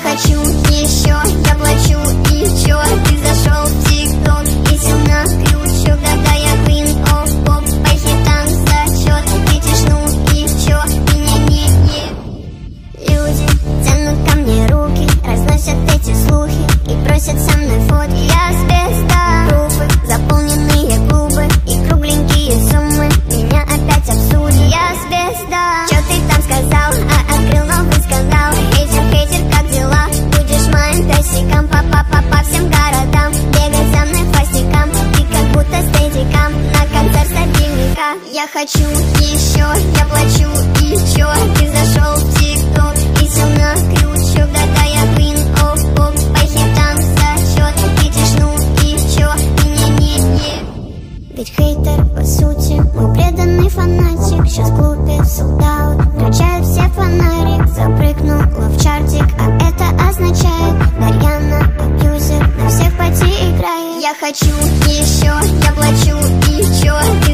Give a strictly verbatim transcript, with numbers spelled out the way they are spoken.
хочу еще, я плачу и чё? Ты зашел в ТикТок и сел на крючок. Когда я queen of pop, по хитам зачет. Видишь, ну и чё? Меня не, не. Люди тянут ко мне руки, разносят эти слухи и просят со мной фотки. Я звезда, группы, заполненные клубы и кругленькие суммы меня опять обсудят. Я звезда. Чё ты там сказал? А открыл новый скандал. Хейтер, хейтер, как дела? Будешь моим песиком, па-па-па по всем городам. Бегай за мной хвостиком, ты как будто стедиком на концерт стабильника. Я хочу еще, я плачу и чё? Ты зашел в ТикТок и сел на крючок. Да-да, я queen of pop, по хитам зачет. Видишь, ну и чё? Меня не, не. Ведь хейтер, по сути, мой преданный фанатик. Сейчас в клубе sold out, включают все фонарик. Запрыгнула в чартик, а это означает Дарьяна абьюзер, на всех поди играет. Я хочу еще, я плачу и чё? Ты